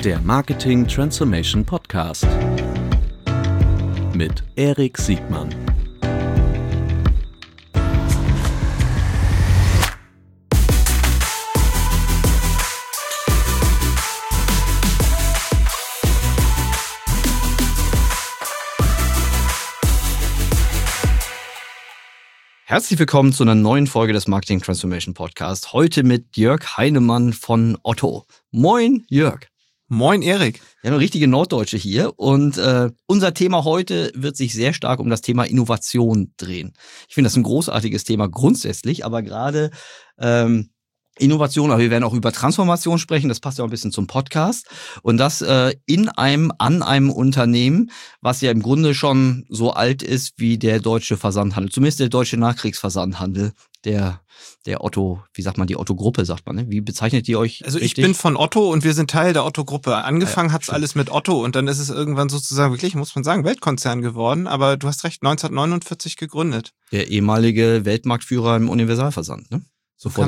Der Marketing Transformation Podcast mit Erik Siegmann. Herzlich willkommen zu einer neuen Folge des Marketing Transformation Podcast. Heute mit Jörg Heinemann von Otto. Moin, Jörg. Moin, Erik. Wir haben eine richtige Norddeutsche hier und unser Thema heute wird sich sehr stark um das Thema Innovation drehen. Ich finde das ein großartiges Thema grundsätzlich, aber gerade Innovation, aber wir werden auch über Transformation sprechen, das passt ja auch ein bisschen zum Podcast. Und das an einem Unternehmen, was ja im Grunde schon so alt ist wie der deutsche Versandhandel, zumindest der deutsche Nachkriegsversandhandel, der Otto, wie sagt man, die Otto-Gruppe, sagt man, ne? Wie bezeichnet ihr euch? Also richtig? Ich bin von Otto und wir sind Teil der Otto-Gruppe. Angefangen hat's alles mit Otto und dann ist es irgendwann sozusagen wirklich, muss man sagen, Weltkonzern geworden. Aber du hast recht, 1949 gegründet. Der ehemalige Weltmarktführer im Universalversand, ne? So kann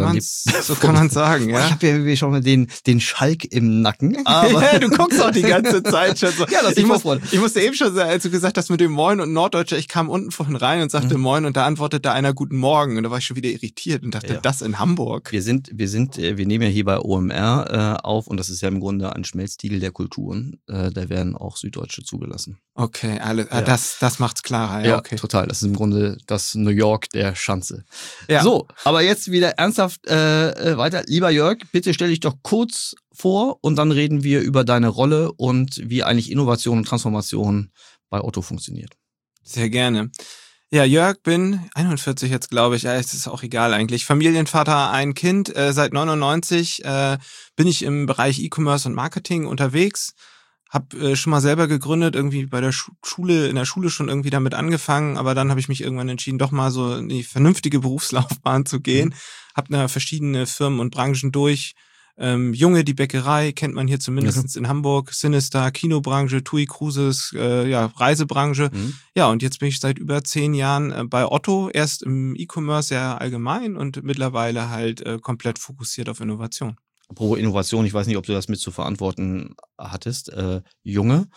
man sagen, ja. Ich habe ja schon mal den Schalk im Nacken. Aber ja, du guckst auch die ganze Zeit schon so. Ja, das ich musste eben schon sagen, als du gesagt hast mit dem Moin und Norddeutscher, ich kam unten vorhin rein und sagte Moin und da antwortete einer Guten Morgen und da war ich schon wieder irritiert und dachte, das in Hamburg. Wir nehmen ja hier bei OMR auf und das ist ja im Grunde ein Schmelztiegel der Kulturen. Da werden auch Süddeutsche zugelassen. Okay, das macht's klarer. Ja, okay. Total. Das ist im Grunde das New York der Schanze. Ja. So, aber jetzt wieder ernsthaft weiter. Lieber Jörg, bitte stell dich doch kurz vor und dann reden wir über deine Rolle und wie eigentlich Innovation und Transformation bei Otto funktioniert. Sehr gerne. Ja, Jörg, bin 41 jetzt, glaube ich. Ja, es ist auch egal eigentlich. Familienvater, ein Kind. Seit 99 bin ich im Bereich E-Commerce und Marketing unterwegs. Hab schon mal selber gegründet, irgendwie bei der in der Schule schon irgendwie damit angefangen, aber dann habe ich mich irgendwann entschieden, doch mal so in die vernünftige Berufslaufbahn zu gehen. Hab da verschiedene Firmen und Branchen durch. Junge, die Bäckerei, kennt man hier zumindest in Hamburg, Sinister, Kinobranche, TUI Cruises, Reisebranche. Ja, und jetzt bin ich seit über 10 Jahren bei Otto, erst im E-Commerce sehr allgemein und mittlerweile halt komplett fokussiert auf Innovation. Apropos Innovation, ich weiß nicht, ob du das mit zu verantworten hattest. Junge,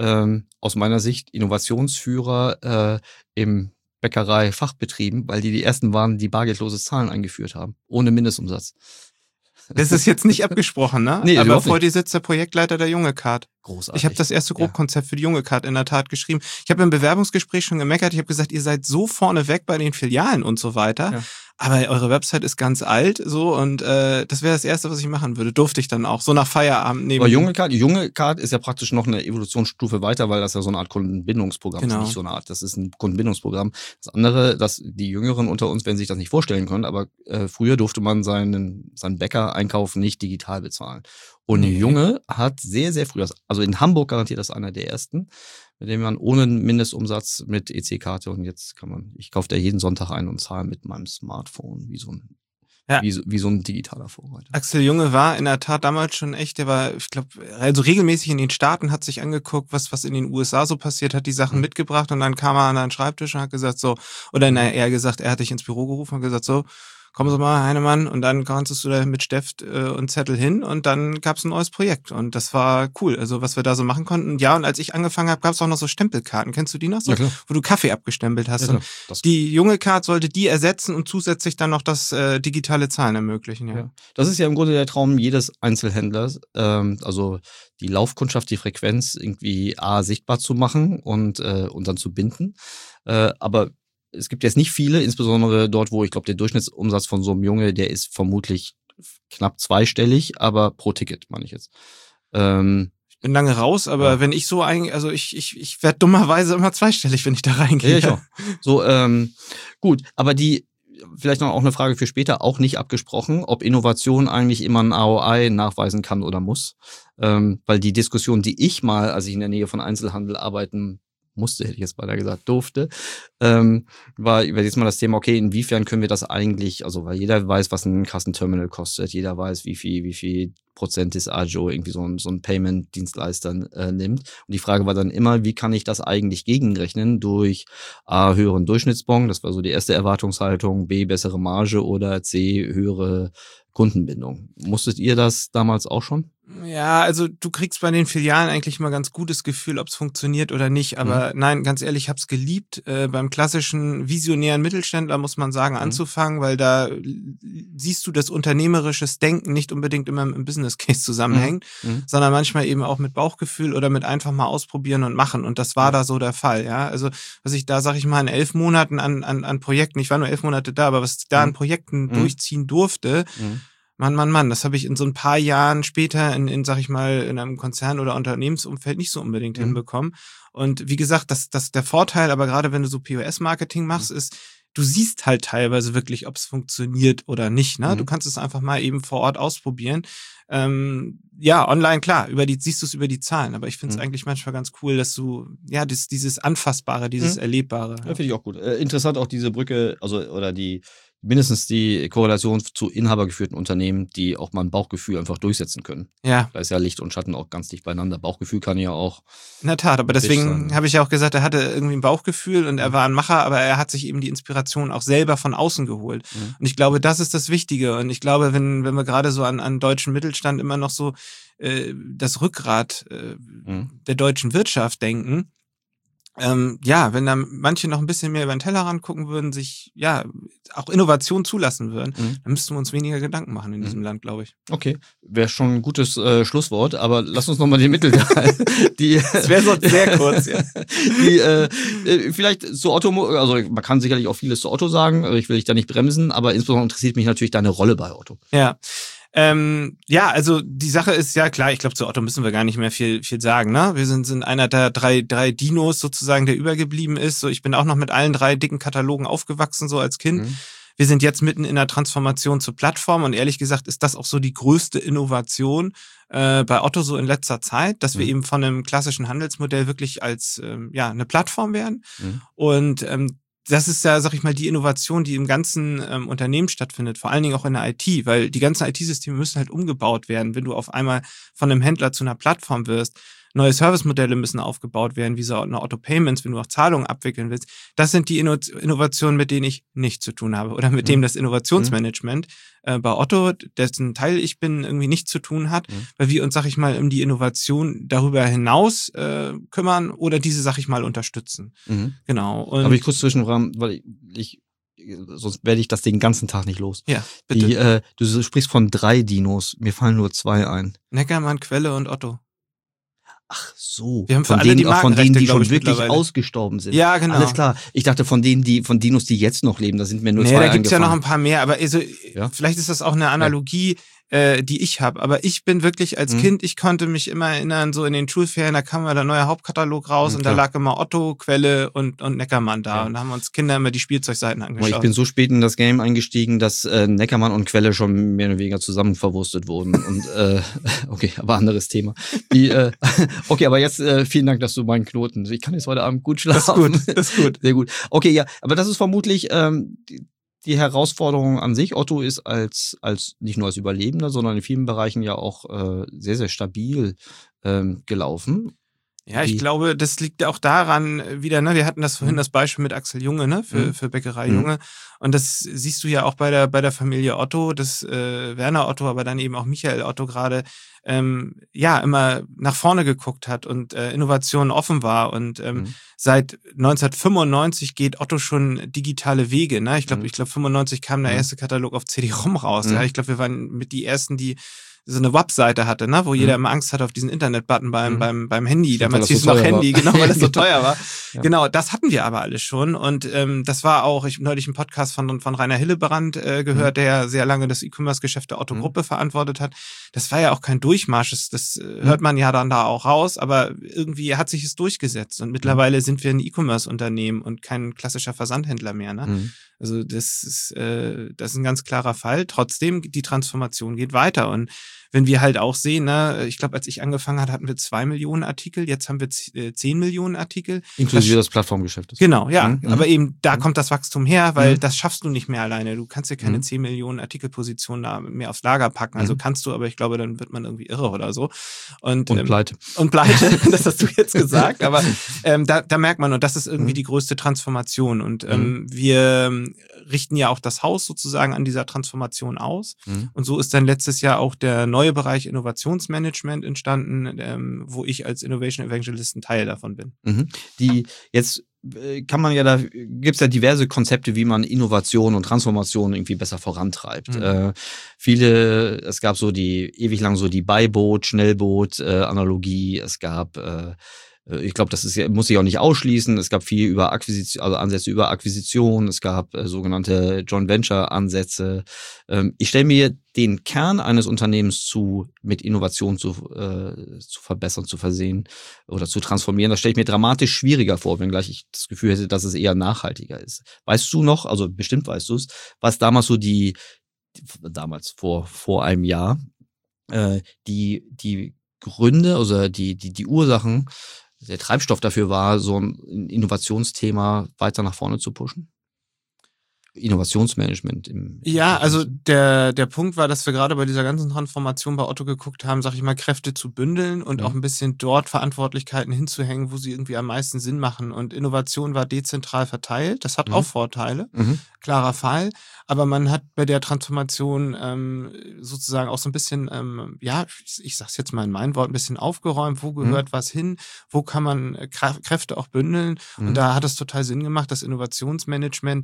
aus meiner Sicht Innovationsführer im Bäckerei-Fachbetrieben, weil die ersten waren, die bargeldloses Zahlen eingeführt haben, ohne Mindestumsatz. Das ist jetzt nicht abgesprochen, ne? Nee, aber vor dir sitzt der Projektleiter der Junge Card. Großartig. Ich habe das erste Grobkonzept für die Junge Card in der Tat geschrieben. Ich habe im Bewerbungsgespräch schon gemeckert, ich habe gesagt, ihr seid so vorne weg bei den Filialen und so weiter. Ja. Aber eure Website ist ganz alt, so, und das wäre das Erste, was ich machen würde. Durfte ich dann auch, so nach Feierabend nehmen. Aber Junge Card ist ja praktisch noch eine Evolutionsstufe weiter, weil das ja so eine Art Kundenbindungsprogramm ist. Nicht so eine Art, das ist ein Kundenbindungsprogramm. Das andere, die Jüngeren unter uns werden sich das nicht vorstellen können, aber früher durfte man seinen Bäcker-Einkauf nicht digital bezahlen. Und Junge hat sehr, sehr früh, also in Hamburg garantiert das einer der ersten, mit dem man ohne Mindestumsatz mit EC-Karte und jetzt ich kaufe da jeden Sonntag ein und zahle mit meinem Smartphone wie so ein digitaler Vorreiter. Axel Junge war in der Tat damals schon echt, der war, ich glaube, also regelmäßig in den Staaten, hat sich angeguckt, was in den USA so passiert, hat die Sachen mitgebracht und dann kam er an einen Schreibtisch und hat gesagt so, er hat dich ins Büro gerufen und gesagt so, kommen Sie mal, Heinemann, und dann konntest du da mit Stift und Zettel hin und dann gab's ein neues Projekt und das war cool, also was wir da so machen konnten. Ja, und als ich angefangen habe, gab's auch noch so Stempelkarten, kennst du die noch so? Ja, wo du Kaffee abgestempelt hast. Ja, und die Junge Card sollte die ersetzen und zusätzlich dann noch das digitale Zahlen ermöglichen. Ja. Das ist ja im Grunde der Traum jedes Einzelhändlers, also die Laufkundschaft, die Frequenz irgendwie sichtbar zu machen und dann zu binden, aber es gibt jetzt nicht viele, insbesondere dort, wo ich glaube, der Durchschnittsumsatz von so einem Junge, der ist vermutlich knapp zweistellig, aber pro Ticket, meine ich jetzt. Ich bin lange raus, aber wenn ich so ich werde dummerweise immer zweistellig, wenn ich da reingehe. Ja, ich auch. So, gut, aber vielleicht noch auch eine Frage für später, auch nicht abgesprochen, ob Innovation eigentlich immer ein ROI nachweisen kann oder muss. Weil die Diskussion, die ich mal, als ich in der Nähe von Einzelhandel arbeiten musste, hätte ich jetzt beinahe gesagt, durfte, war jetzt mal das Thema, okay, inwiefern können wir das eigentlich, also weil jeder weiß, was ein Kassenterminal kostet, jeder weiß, wie viel Prozent des Agio irgendwie so ein Payment-Dienstleister nimmt. Und die Frage war dann immer, wie kann ich das eigentlich gegenrechnen durch A, höheren Durchschnittsbon, das war so die erste Erwartungshaltung, B, bessere Marge oder C, höhere Kundenbindung. Musstet ihr das damals auch schon? Ja, also du kriegst bei den Filialen eigentlich mal ganz gutes Gefühl, ob es funktioniert oder nicht. Aber nein, ganz ehrlich, ich habe es geliebt, beim klassischen visionären Mittelständler, muss man sagen, anzufangen, weil da siehst du, dass unternehmerisches Denken nicht unbedingt immer im Business Case zusammenhängt, sondern manchmal eben auch mit Bauchgefühl oder mit einfach mal ausprobieren und machen. Und das war da so der Fall. Ja, also was ich da, sag ich mal, in 11 Monaten an Projekten, ich war nur 11 Monate da, aber was ich da an Projekten durchziehen durfte, Mann, das habe ich in so ein paar Jahren später sag ich mal, in einem Konzern- oder Unternehmensumfeld nicht so unbedingt hinbekommen. Und wie gesagt, das der Vorteil, aber gerade wenn du so POS-Marketing machst, ist, du siehst halt teilweise wirklich, ob es funktioniert oder nicht. Ne? Du kannst es einfach mal eben vor Ort ausprobieren. Ja, online, klar, siehst du es über die Zahlen, aber ich finde es eigentlich manchmal ganz cool, dass du, ja, dieses Anfassbare, dieses Erlebbare. Ja, finde ich auch gut. Interessant auch diese Brücke, oder mindestens die Korrelation zu inhabergeführten Unternehmen, die auch mal ein Bauchgefühl einfach durchsetzen können. Ja. Da ist ja Licht und Schatten auch ganz dicht beieinander. Bauchgefühl kann ja auch. In der Tat, aber deswegen habe ich ja auch gesagt, er hatte irgendwie ein Bauchgefühl und er war ein Macher, aber er hat sich eben die Inspiration auch selber von außen geholt. Und ich glaube, das ist das Wichtige. Und ich glaube, wenn wir gerade so an deutschen Mittelstand immer noch so das Rückgrat der deutschen Wirtschaft denken, ja, wenn da manche noch ein bisschen mehr über den Tellerrand gucken würden, sich ja auch Innovation zulassen würden, dann müssten wir uns weniger Gedanken machen in diesem Land, glaube ich. Okay, wäre schon ein gutes Schlusswort, aber lass uns nochmal den Mittelteil. Das wäre sonst sehr kurz, ja. Vielleicht zu Otto, also man kann sicherlich auch vieles zu Otto sagen, ich will dich da nicht bremsen, aber insbesondere interessiert mich natürlich deine Rolle bei Otto. Ja. Ja, also die Sache ist ja klar, ich glaube, zu Otto müssen wir gar nicht mehr viel sagen, ne? Wir sind einer der drei Dinos sozusagen, der übergeblieben ist. So, ich bin auch noch mit allen 3 dicken Katalogen aufgewachsen, so als Kind. Wir sind jetzt mitten in der Transformation zur Plattform und ehrlich gesagt ist das auch so die größte Innovation bei Otto so in letzter Zeit, dass wir eben von einem klassischen Handelsmodell wirklich als eine Plattform werden. Und das ist ja, sag ich mal, die Innovation, die im ganzen Unternehmen stattfindet, vor allen Dingen auch in der IT, weil die ganzen IT-Systeme müssen halt umgebaut werden, wenn du auf einmal von einem Händler zu einer Plattform wirst. Neue Servicemodelle müssen aufgebaut werden, wie so eine Otto Payments, wenn du auch Zahlungen abwickeln willst. Das sind die Innovationen, mit denen ich nichts zu tun habe oder mit dem das Innovationsmanagement bei Otto, dessen Teil ich bin, irgendwie nichts zu tun hat, weil wir uns, sag ich mal, um die Innovation darüber hinaus kümmern oder diese, sag ich mal, unterstützen. Genau. Und aber ich kurz zwischenrahmen, weil sonst werde ich das den ganzen Tag nicht los. Ja, bitte. Du sprichst von 3 Dinos, mir fallen nur 2 ein. Neckermann, Quelle und Otto. Ach so. Wir haben für alle die Markenrechte, die schon wirklich ausgestorben sind. Ja, genau. Alles klar. Ich dachte von Dinos, die jetzt noch leben, da sind mir nur 2 da gibt's ja noch eingefallen. ein paar mehr, aber vielleicht ist das auch eine Analogie, die ich habe. Aber ich bin wirklich als Kind, ich konnte mich immer erinnern, so in den Schulferien, da kam mal der neue Hauptkatalog raus und da lag immer Otto, Quelle und Neckermann da. Und da haben wir uns Kinder immer die Spielzeugseiten angeschaut. Ich bin so spät in das Game eingestiegen, dass Neckermann und Quelle schon mehr oder weniger zusammen verwurstet wurden. Und okay, aber anderes Thema. Okay, aber jetzt vielen Dank, dass du meinen Knoten. Ich kann jetzt heute Abend gut schlafen. Das ist gut. Sehr gut. Okay, ja, aber das ist vermutlich die Herausforderung an sich. Otto ist als nicht nur als Überlebender, sondern in vielen Bereichen ja auch sehr, sehr stabil gelaufen. Ja, ich glaube, das liegt auch daran wieder, ne, wir hatten das vorhin das Beispiel mit Axel Junge, ne, für Bäckerei Junge. Und das siehst du ja auch bei der Familie Otto, dass Werner Otto, aber dann eben auch Michael Otto gerade immer nach vorne geguckt hat und Innovationen offen war. Und seit 1995 geht Otto schon digitale Wege. Ne? Ich glaube, 95 kam der erste Katalog auf CD-ROM raus. Ja? Ich glaube, wir waren mit die ersten, die so eine Webseite hatte, ne, wo jeder immer Angst hatte auf diesen Internet-Button beim Handy. Damals hieß es noch Handy, genau, weil das so teuer war. Ja. Genau, das hatten wir aber alles schon. Und das war auch, ich habe neulich einen Podcast von Rainer Hillebrand gehört, der sehr lange das E-Commerce-Geschäft der Otto-Gruppe verantwortet hat. Das war ja auch kein Durchmarsch, das hört man ja dann da auch raus, aber irgendwie hat sich es durchgesetzt. Und mittlerweile sind wir ein E-Commerce-Unternehmen und kein klassischer Versandhändler mehr. Ne? Also das ist ein ganz klarer Fall. Trotzdem, die Transformation geht weiter. Und wenn wir halt auch sehen, ne, ich glaube, als ich angefangen hatte, hatten wir 2 Millionen Artikel, jetzt haben wir 10 Millionen Artikel. Inklusive des Plattformgeschäftes. Genau, ja. Aber eben, da kommt das Wachstum her, weil das schaffst du nicht mehr alleine. Du kannst dir keine 10 Millionen Artikelpositionen da mehr aufs Lager packen. Also kannst du, aber ich glaube, dann wird man irgendwie irre oder so. Und pleite. Und pleite, das hast du jetzt gesagt. Aber da merkt man, und das ist irgendwie die größte Transformation. Und wir richten ja auch das Haus sozusagen an dieser Transformation aus. Und so ist dann letztes Jahr auch der neue Bereich Innovationsmanagement entstanden, wo ich als Innovation Evangelist ein Teil davon bin. Die jetzt kann man ja, da gibt's ja diverse Konzepte, wie man Innovation und Transformation irgendwie besser vorantreibt. Es gab so ewig lang so die Beiboot, Schnellboot Analogie. Es gab ich glaube, muss sich auch nicht ausschließen. Es gab viel über Akquisition, also Ansätze über Akquisition. Es gab sogenannte Joint Venture Ansätze. Ich stelle mir den Kern eines Unternehmens mit Innovation zu verbessern, zu versehen oder zu transformieren. Das stelle ich mir dramatisch schwieriger vor, wenngleich ich das Gefühl hätte, dass es eher nachhaltiger ist. Weißt du noch, also bestimmt weißt du es, was damals so damals vor einem Jahr, die Gründe, also die Ursachen, der Treibstoff dafür war, so ein Innovationsthema weiter nach vorne zu pushen? Innovationsmanagement also der Punkt war, dass wir gerade bei dieser ganzen Transformation bei Otto geguckt haben, sag ich mal, Kräfte zu bündeln und auch ein bisschen dort Verantwortlichkeiten hinzuhängen, wo sie irgendwie am meisten Sinn machen. Und Innovation war dezentral verteilt. Das hat auch Vorteile, klarer Fall. Aber man hat bei der Transformation sozusagen auch so ein bisschen, ich sag's jetzt mal in meinen Worten, ein bisschen aufgeräumt. Wo gehört was hin? Wo kann man Kräfte auch bündeln? Und da hat es total Sinn gemacht, das Innovationsmanagement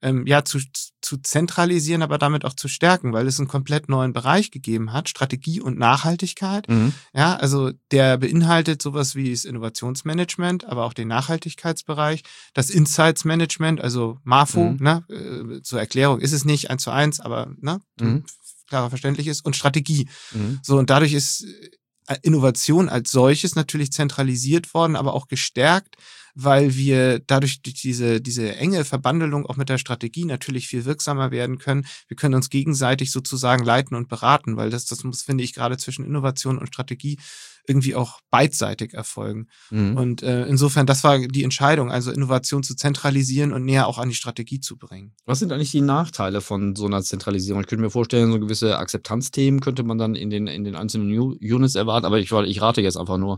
zu zentralisieren, aber damit auch zu stärken, weil es einen komplett neuen Bereich gegeben hat, Strategie und Nachhaltigkeit. Ja, also der beinhaltet sowas wie das Innovationsmanagement, aber auch den Nachhaltigkeitsbereich, das Insights Management, also MAFO, zur Erklärung ist es nicht 1:1, aber klarer verständlich ist, und Strategie. So, und dadurch ist Innovation als solches natürlich zentralisiert worden, aber auch gestärkt, weil wir dadurch durch diese enge Verbandelung auch mit der Strategie natürlich viel wirksamer werden können. Wir können uns gegenseitig sozusagen leiten und beraten, weil das muss, finde ich, gerade zwischen Innovation und Strategie irgendwie auch beidseitig erfolgen. Und insofern, das war die Entscheidung, also Innovation zu zentralisieren und näher auch an die Strategie zu bringen. Was sind eigentlich die Nachteile von so einer Zentralisierung? Ich könnte mir vorstellen, so gewisse Akzeptanzthemen könnte man dann in den einzelnen Units erwarten, aber ich rate jetzt einfach nur.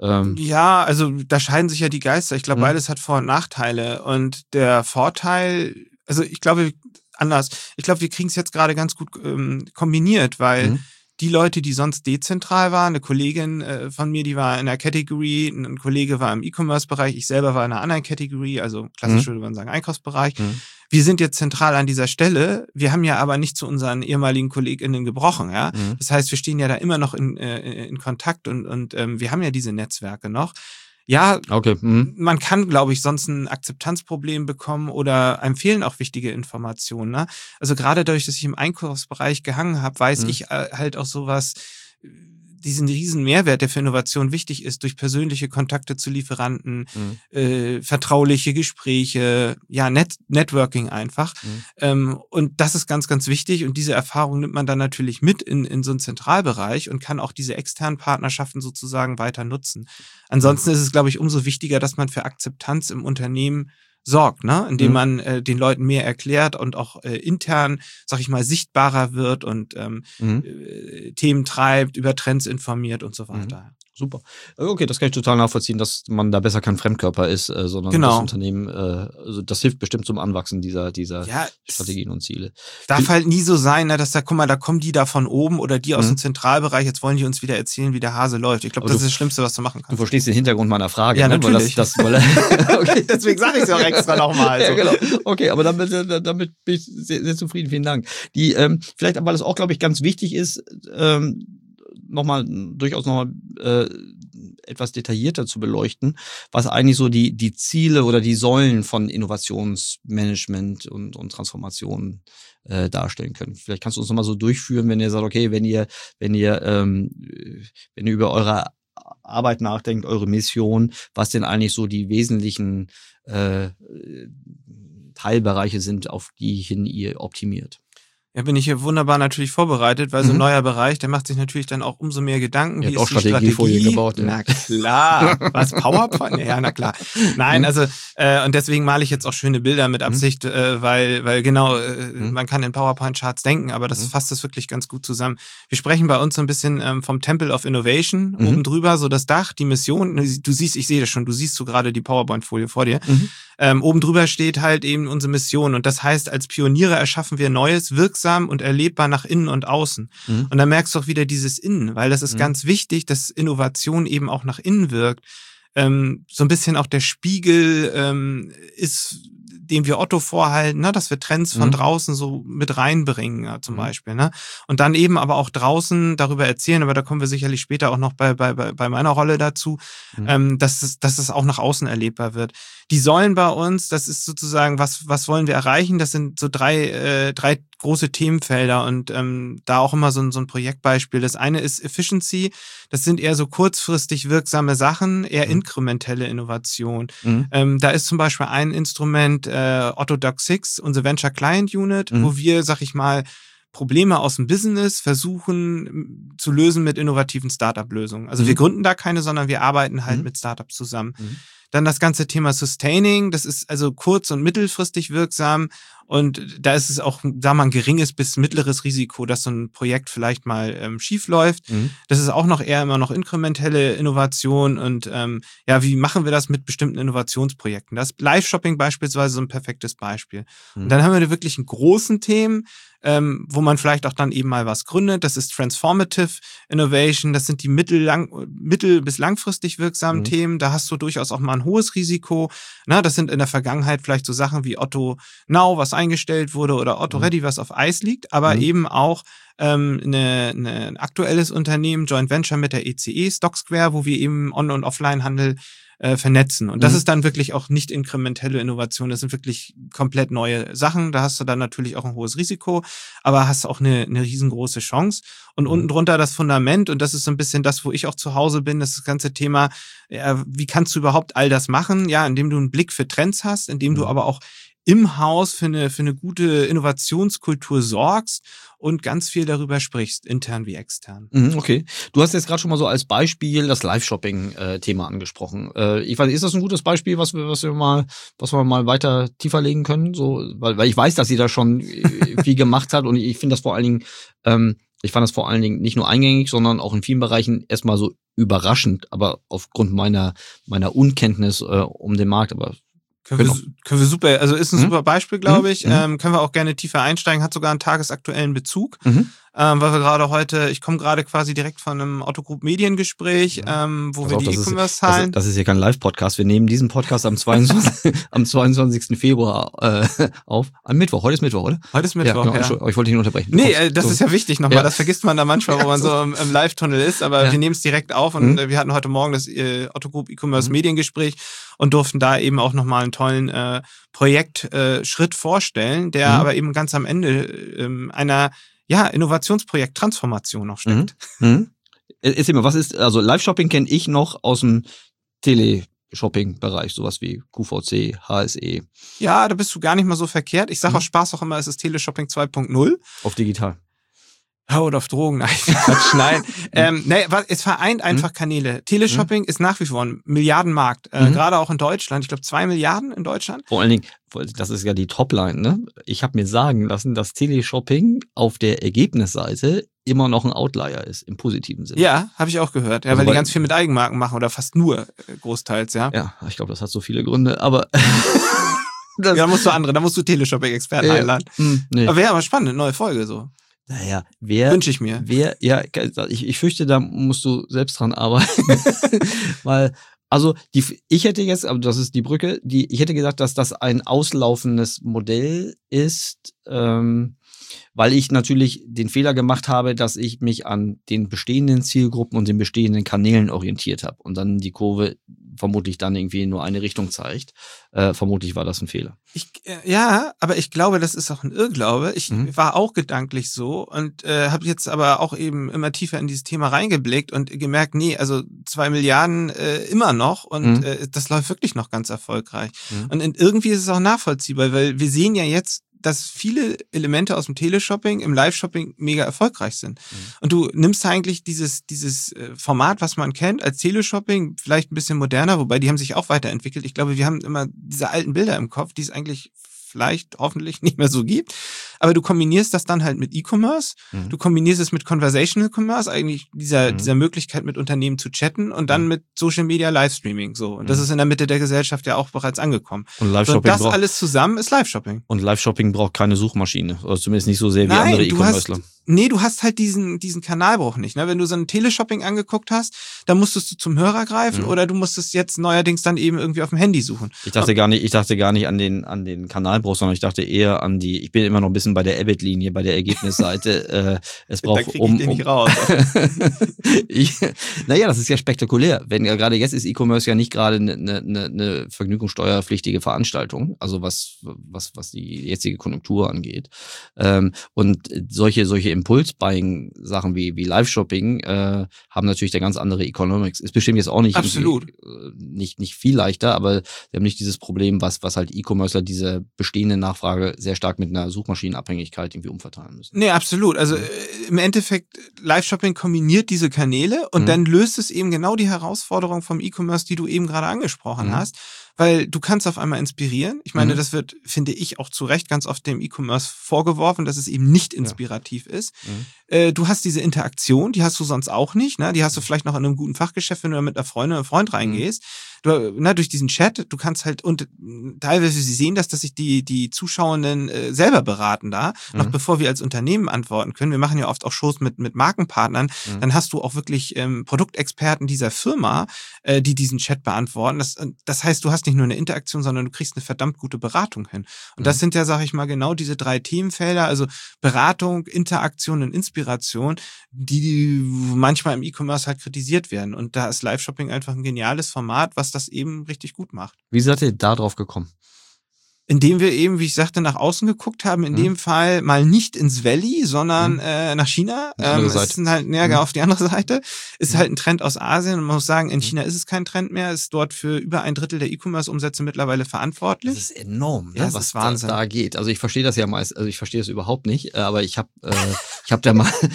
Ja, also da scheiden sich ja die Geister. Ich glaube, beides hat Vor- und Nachteile. Und der Vorteil, also ich glaube, wir kriegen es jetzt gerade ganz gut kombiniert, weil die Leute, die sonst dezentral waren, eine Kollegin von mir, die war in der Category, ein Kollege war im E-Commerce-Bereich, ich selber war in einer anderen Category, also klassisch würde man sagen Einkaufsbereich. Wir sind jetzt zentral an dieser Stelle, wir haben ja aber nicht zu unseren ehemaligen KollegInnen gebrochen, ja. Das heißt, wir stehen ja da immer noch in Kontakt und wir haben ja diese Netzwerke noch. Ja, okay. Man kann, glaube ich, sonst ein Akzeptanzproblem bekommen oder einem fehlen auch wichtige Informationen. Ne? Also gerade dadurch, dass ich im Einkaufsbereich gehangen habe, weiß ich halt auch sowas, diesen riesen Mehrwert, der für Innovation wichtig ist, durch persönliche Kontakte zu Lieferanten, vertrauliche Gespräche, ja, Networking einfach. Und das ist ganz, ganz wichtig. Und diese Erfahrung nimmt man dann natürlich mit in so einen Zentralbereich und kann auch diese externen Partnerschaften sozusagen weiter nutzen. Ansonsten ist es, glaube ich, umso wichtiger, dass man für Akzeptanz im Unternehmen sorgt, ne? Indem man den Leuten mehr erklärt und auch intern, sag ich mal, sichtbarer wird und Themen treibt, über Trends informiert und so weiter. Super. Okay, das kann ich total nachvollziehen, dass man da besser kein Fremdkörper ist, sondern das Unternehmen, also das hilft bestimmt zum Anwachsen dieser Strategien und Ziele. Darf halt nie so sein, ne, dass da kommen die da von oben oder die aus dem Zentralbereich, jetzt wollen die uns wieder erzählen, wie der Hase läuft. Ich glaube, das ist das Schlimmste, was du machen kannst. Du verstehst den Hintergrund meiner Frage, ja, ne? Natürlich. Okay. Deswegen sage ich es auch extra nochmal. So. Ja, genau. Okay, aber damit bin ich sehr, sehr zufrieden. Vielen Dank. Vielleicht, weil es auch, glaube ich, ganz wichtig ist, durchaus nochmal etwas detaillierter zu beleuchten, was eigentlich so die Ziele oder die Säulen von Innovationsmanagement und Transformation darstellen können. Vielleicht kannst du uns nochmal so durchführen, wenn ihr sagt, okay, wenn ihr über eure Arbeit nachdenkt, eure Mission, was denn eigentlich so die wesentlichen Teilbereiche sind, auf die hin ihr optimiert. Ja, bin ich hier wunderbar natürlich vorbereitet, weil so ein neuer Bereich, der macht sich natürlich dann auch umso mehr Gedanken. Ihr habt auch Strategiefolien gebaut. Ja. Na klar. Was, PowerPoint? Ja, na klar. Nein, also und deswegen male ich jetzt auch schöne Bilder mit Absicht, weil genau, man kann in PowerPoint-Charts denken, aber das fasst es wirklich ganz gut zusammen. Wir sprechen bei uns so ein bisschen vom Temple of Innovation, oben drüber, so das Dach, die Mission. Du siehst, ich sehe das schon, du siehst so gerade die PowerPoint-Folie vor dir. Oben drüber steht halt eben unsere Mission. Und das heißt, als Pioniere erschaffen wir Neues, wirksam und erlebbar nach innen und außen. Und dann merkst du auch wieder dieses Innen, weil das ist ganz wichtig, dass Innovation eben auch nach innen wirkt. So ein bisschen auch der Spiegel ist, den wir Otto vorhalten, ne, dass wir Trends von draußen so mit reinbringen, ja, zum Beispiel, ne? Und dann eben aber auch draußen darüber erzählen, aber da kommen wir sicherlich später auch noch bei meiner Rolle dazu, dass es auch nach außen erlebbar wird. Die Säulen bei uns, das ist sozusagen, was wollen wir erreichen? Das sind so drei große Themenfelder und da auch immer so ein Projektbeispiel. Das eine ist Efficiency, das sind eher so kurzfristig wirksame Sachen, eher inkrementelle Innovation. Da ist zum Beispiel ein Instrument Otto Doc 6, unsere Venture Client Unit, wo wir, sag ich mal, Probleme aus dem Business versuchen zu lösen mit innovativen Startup-Lösungen. Also wir gründen da keine, sondern wir arbeiten halt mit Startups zusammen. Dann das ganze Thema Sustaining, das ist also kurz- und mittelfristig wirksam und da ist es auch, sagen wir mal, ein geringes bis mittleres Risiko, dass so ein Projekt vielleicht mal schief läuft. Das ist auch noch eher immer noch inkrementelle Innovation und wie machen wir das mit bestimmten Innovationsprojekten? Das Live-Shopping beispielsweise so ein perfektes Beispiel. Und dann haben wir da wirklich einen großen Themen, wo man vielleicht auch dann eben mal was gründet. Das ist Transformative Innovation. Das sind die mittel- bis langfristig wirksamen Themen. Da hast du durchaus auch mal ein hohes Risiko. Na, das sind in der Vergangenheit vielleicht so Sachen wie Otto Now, was eingestellt wurde, oder Otto Ready, was auf Eis liegt, aber eben auch ein aktuelles Unternehmen, Joint Venture mit der ECE, Stock Square, wo wir eben On- und Offline-Handel vernetzen. Und das ist dann wirklich auch nicht inkrementelle Innovation. Das sind wirklich komplett neue Sachen. Da hast du dann natürlich auch ein hohes Risiko, aber hast auch eine riesengroße Chance. Und unten drunter das Fundament, und das ist so ein bisschen das, wo ich auch zu Hause bin, das ganze Thema, wie kannst du überhaupt all das machen? Ja, indem du einen Blick für Trends hast, indem du aber auch im Haus für eine gute Innovationskultur sorgst und ganz viel darüber sprichst, intern wie extern. Okay. Du hast jetzt gerade schon mal so als Beispiel das Live-Shopping-Thema angesprochen. Ich weiß, ist das ein gutes Beispiel, was wir mal weiter tiefer legen können? So, weil ich weiß, dass sie da schon viel gemacht hat und ich finde das vor allen Dingen, ich fand das vor allen Dingen nicht nur eingängig, sondern auch in vielen Bereichen erstmal so überraschend, aber aufgrund meiner Unkenntnis um den Markt, aber können wir super, also ist ein super Beispiel, glaube ich. Können wir auch gerne tiefer einsteigen, hat sogar einen tagesaktuellen Bezug. Weil wir gerade heute, ich komme gerade quasi direkt von einem Otto Group Mediengespräch, wo wir die E-Commerce-Zahlen. Das ist ja kein Live-Podcast. Wir nehmen diesen Podcast am 22. Februar auf. Am Mittwoch. Heute ist Mittwoch, oder? Heute ist Mittwoch, ja. Ich wollte dich nicht unterbrechen. Nee, das ist ja wichtig nochmal. Ja. Das vergisst man da manchmal, wo man so im Live-Tunnel ist. Aber wir nehmen es direkt auf und wir hatten heute Morgen das Otto Group E-Commerce Mediengespräch und durften da eben auch nochmal einen tollen Projektschritt vorstellen, der aber eben ganz am Ende einer Innovationsprojekt Transformation noch steckt. Erzähl mal, was ist, also Live-Shopping kenne ich noch aus dem Teleshopping-Bereich, sowas wie QVC, HSE. Ja, da bist du gar nicht mal so verkehrt. Ich sage aus Spaß auch immer, es ist Teleshopping 2.0. Auf digital. Oder auf Drogen, nein. Es vereint einfach Kanäle. Teleshopping ist nach wie vor ein Milliardenmarkt, gerade auch in Deutschland. Ich glaube 2 Milliarden in Deutschland. Vor allen Dingen, das ist ja die Topline, ne? Ich habe mir sagen lassen, dass Teleshopping auf der Ergebnisseite immer noch ein Outlier ist, im positiven Sinne. Ja, habe ich auch gehört. Ja, also weil die ganz viel mit Eigenmarken machen oder fast nur großteils, ja. Ja, ich glaube, das hat so viele Gründe, aber... da musst du Teleshopping-Experten einladen. Nee. Aber wäre aber spannend, neue Folge so. Naja, wünsche ich mir. Ich fürchte, da musst du selbst dran arbeiten. Weil, also, ich hätte jetzt, aber das ist die Brücke, ich hätte gesagt, dass das ein auslaufendes Modell ist, weil ich natürlich den Fehler gemacht habe, dass ich mich an den bestehenden Zielgruppen und den bestehenden Kanälen orientiert habe und dann die Kurve vermutlich dann irgendwie nur eine Richtung zeigt. Vermutlich war das ein Fehler. Aber ich glaube, das ist auch ein Irrglaube. Ich war auch gedanklich so und habe jetzt aber auch eben immer tiefer in dieses Thema reingeblickt und gemerkt, nee, also 2 Milliarden immer noch und das läuft wirklich noch ganz erfolgreich. Und irgendwie ist es auch nachvollziehbar, weil wir sehen ja jetzt, dass viele Elemente aus dem Teleshopping im Live-Shopping mega erfolgreich sind. Und du nimmst eigentlich dieses Format, was man kennt, als Teleshopping, vielleicht ein bisschen moderner, wobei die haben sich auch weiterentwickelt. Ich glaube, wir haben immer diese alten Bilder im Kopf, die es eigentlich vielleicht hoffentlich nicht mehr so gibt. Aber du kombinierst das dann halt mit E-Commerce, du kombinierst es mit Conversational Commerce, eigentlich dieser Möglichkeit mit Unternehmen zu chatten und dann mit Social Media Livestreaming, so. Und das ist in der Mitte der Gesellschaft ja auch bereits angekommen. Und Live-Shopping das alles zusammen ist Live-Shopping. Und Live-Shopping braucht keine Suchmaschine, oder zumindest nicht so sehr wie andere E-Commercer. Du hast halt diesen Kanalbruch nicht, ne? Wenn du so ein Teleshopping angeguckt hast, dann musstest du zum Hörer greifen oder du musstest jetzt neuerdings dann eben irgendwie auf dem Handy suchen. Ich dachte gar nicht an den Kanalbruch, sondern ich dachte eher an ich bin immer noch ein bisschen bei der Abbott-Linie, bei der Ergebnisseite. Es braucht da krieg ich den nicht raus. Naja, das ist ja spektakulär. Wenn ja gerade jetzt ist E-Commerce ja nicht gerade eine vergnügungssteuerpflichtige Veranstaltung, also was die jetzige Konjunktur angeht. Und solche Impulse-Buying-Sachen wie Live-Shopping haben natürlich eine ganz andere Economics. Ist bestimmt jetzt auch nicht nicht viel leichter, aber wir haben nicht dieses Problem, was halt E-Commercer diese bestehende Nachfrage sehr stark mit einer Suchmaschinenabhängigkeit irgendwie umverteilen müssen. Nee, absolut. Also im Endeffekt, Live-Shopping kombiniert diese Kanäle und dann löst es eben genau die Herausforderung vom E-Commerce, die du eben gerade angesprochen hast. Weil du kannst auf einmal inspirieren. Ich meine, das wird, finde ich, auch zu Recht ganz oft dem E-Commerce vorgeworfen, dass es eben nicht inspirativ ist. Du hast diese Interaktion, die hast du sonst auch nicht. Ne? Die hast du vielleicht noch in einem guten Fachgeschäft, wenn du da mit einer Freundin oder Freund reingehst. Durch diesen Chat, du kannst halt, und teilweise sie sehen dass sich die Zuschauenden selber beraten da, noch bevor wir als Unternehmen antworten können. Wir machen ja oft auch Shows mit Markenpartnern. Dann hast du auch wirklich Produktexperten dieser Firma, die diesen Chat beantworten. Das heißt, du hast nicht nur eine Interaktion, sondern du kriegst eine verdammt gute Beratung hin. Und das sind ja, sag ich mal, genau diese 3 Themenfelder, also Beratung, Interaktion und Inspiration, die manchmal im E-Commerce halt kritisiert werden. Und da ist Live-Shopping einfach ein geniales Format, was das eben richtig gut macht. Wie seid ihr da drauf gekommen? Indem wir eben, wie ich sagte, nach außen geguckt haben, in dem Fall mal nicht ins Valley, sondern nach China. Ist halt auf die andere Seite. Ist halt ein Trend aus Asien und man muss sagen, in China ist es kein Trend mehr, ist dort für über 1/3 der E-Commerce-Umsätze mittlerweile verantwortlich. Das ist enorm, ja, was Wahnsinn da geht. Also ich verstehe das ja meist, also ich verstehe das überhaupt nicht, aber ich habe da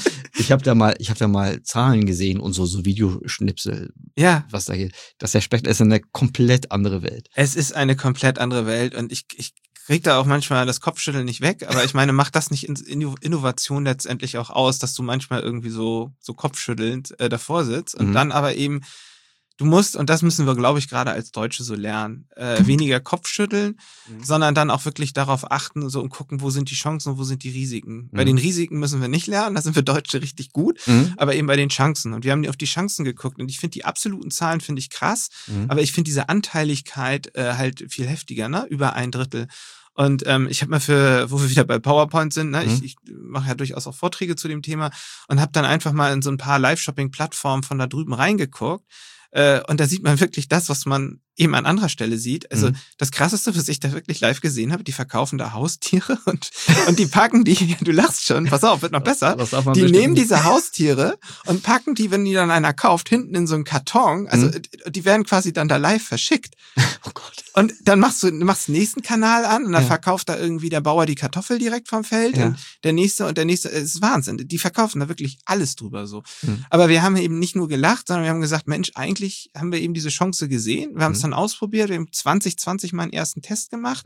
mal Zahlen gesehen und so Videoschnipsel, was da geht. Das ist eine komplett andere Welt. Es ist eine komplett andere Welt und ich krieg da auch manchmal das Kopfschütteln nicht weg, aber ich meine, macht das nicht Innovation letztendlich auch aus, dass du manchmal irgendwie so kopfschüttelnd davor sitzt und dann aber eben, du musst, und das müssen wir, glaube ich, gerade als Deutsche so lernen, weniger Kopfschütteln, sondern dann auch wirklich darauf achten so und gucken, wo sind die Chancen und wo sind die Risiken. Bei den Risiken müssen wir nicht lernen, da sind wir Deutsche richtig gut, aber eben bei den Chancen. Und wir haben auf die Chancen geguckt und ich finde die absoluten Zahlen finde ich krass, aber ich finde diese Anteiligkeit halt viel heftiger, ne? Über 1/3. Und ich habe mal wo wir wieder bei PowerPoint sind, ne? Ich mache ja durchaus auch Vorträge zu dem Thema und habe dann einfach mal in so ein paar Live-Shopping-Plattformen von da drüben reingeguckt. Und da sieht man wirklich das, was man eben an anderer Stelle sieht. Also das Krasseste, was ich da wirklich live gesehen habe, die verkaufen da Haustiere und die packen die, du lachst schon, pass auf, wird noch besser, die nehmen diese Haustiere und packen die, wenn die dann einer kauft, hinten in so einen Karton, also die werden quasi dann da live verschickt. Oh Gott. Und dann machst du den nächsten Kanal an und dann verkauft da irgendwie der Bauer die Kartoffel direkt vom Feld und der nächste, es ist Wahnsinn. Die verkaufen da wirklich alles drüber so. Aber wir haben eben nicht nur gelacht, sondern wir haben gesagt, Mensch, eigentlich haben wir eben diese Chance gesehen. Wir haben es dann ausprobiert. Wir haben 2020 mal einen ersten Test gemacht.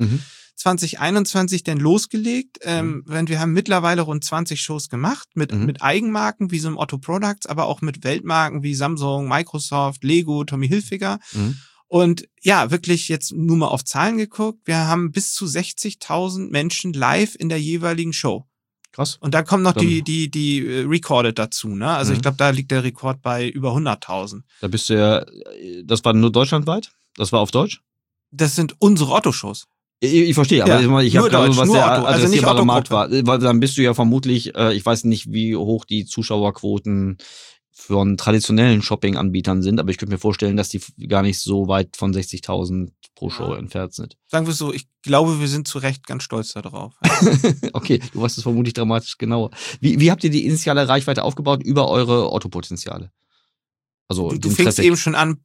2021 dann losgelegt. Wir haben mittlerweile rund 20 Shows gemacht mit Eigenmarken wie so einem Otto Products, aber auch mit Weltmarken wie Samsung, Microsoft, Lego, Tommy Hilfiger. Und ja, wirklich jetzt nur mal auf Zahlen geguckt. Wir haben bis zu 60.000 Menschen live in der jeweiligen Show. Krass. Und da kommt noch die Recorded dazu, ne? Also ich glaube, da liegt der Rekord bei über 100.000. Da bist du ja, das war nur deutschlandweit? Das war auf Deutsch? Das sind unsere Otto-Shows. Ich verstehe, aber ich habe gerade was der adressierbare Markt war. Weil dann bist du ja vermutlich, ich weiß nicht, wie hoch die Zuschauerquoten von traditionellen Shopping-Anbietern sind, aber ich könnte mir vorstellen, dass die gar nicht so weit von 60.000 pro Show entfernt sind. Sagen wir es so, ich glaube, wir sind zu Recht ganz stolz darauf. Okay, du weißt es vermutlich dramatisch genauer. Wie habt ihr die initiale Reichweite aufgebaut über eure Otto-Potenziale? Also du fängst eben schon an,